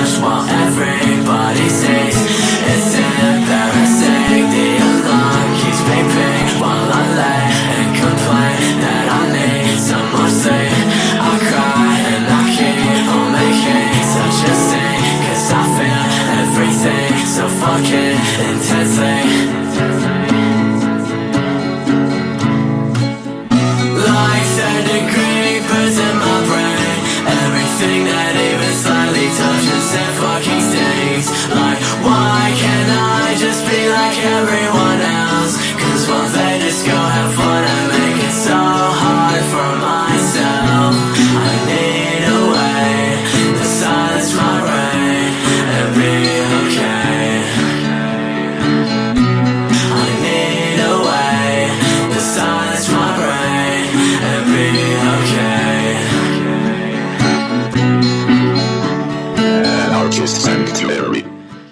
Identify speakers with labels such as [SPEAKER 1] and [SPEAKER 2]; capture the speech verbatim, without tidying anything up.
[SPEAKER 1] much while everybody sees. It's embarrassing, the alarm keeps beeping while I lay and complain that I need some more sleep. I cry and I keep on making such a scene, cause I feel everything so fucking intensely.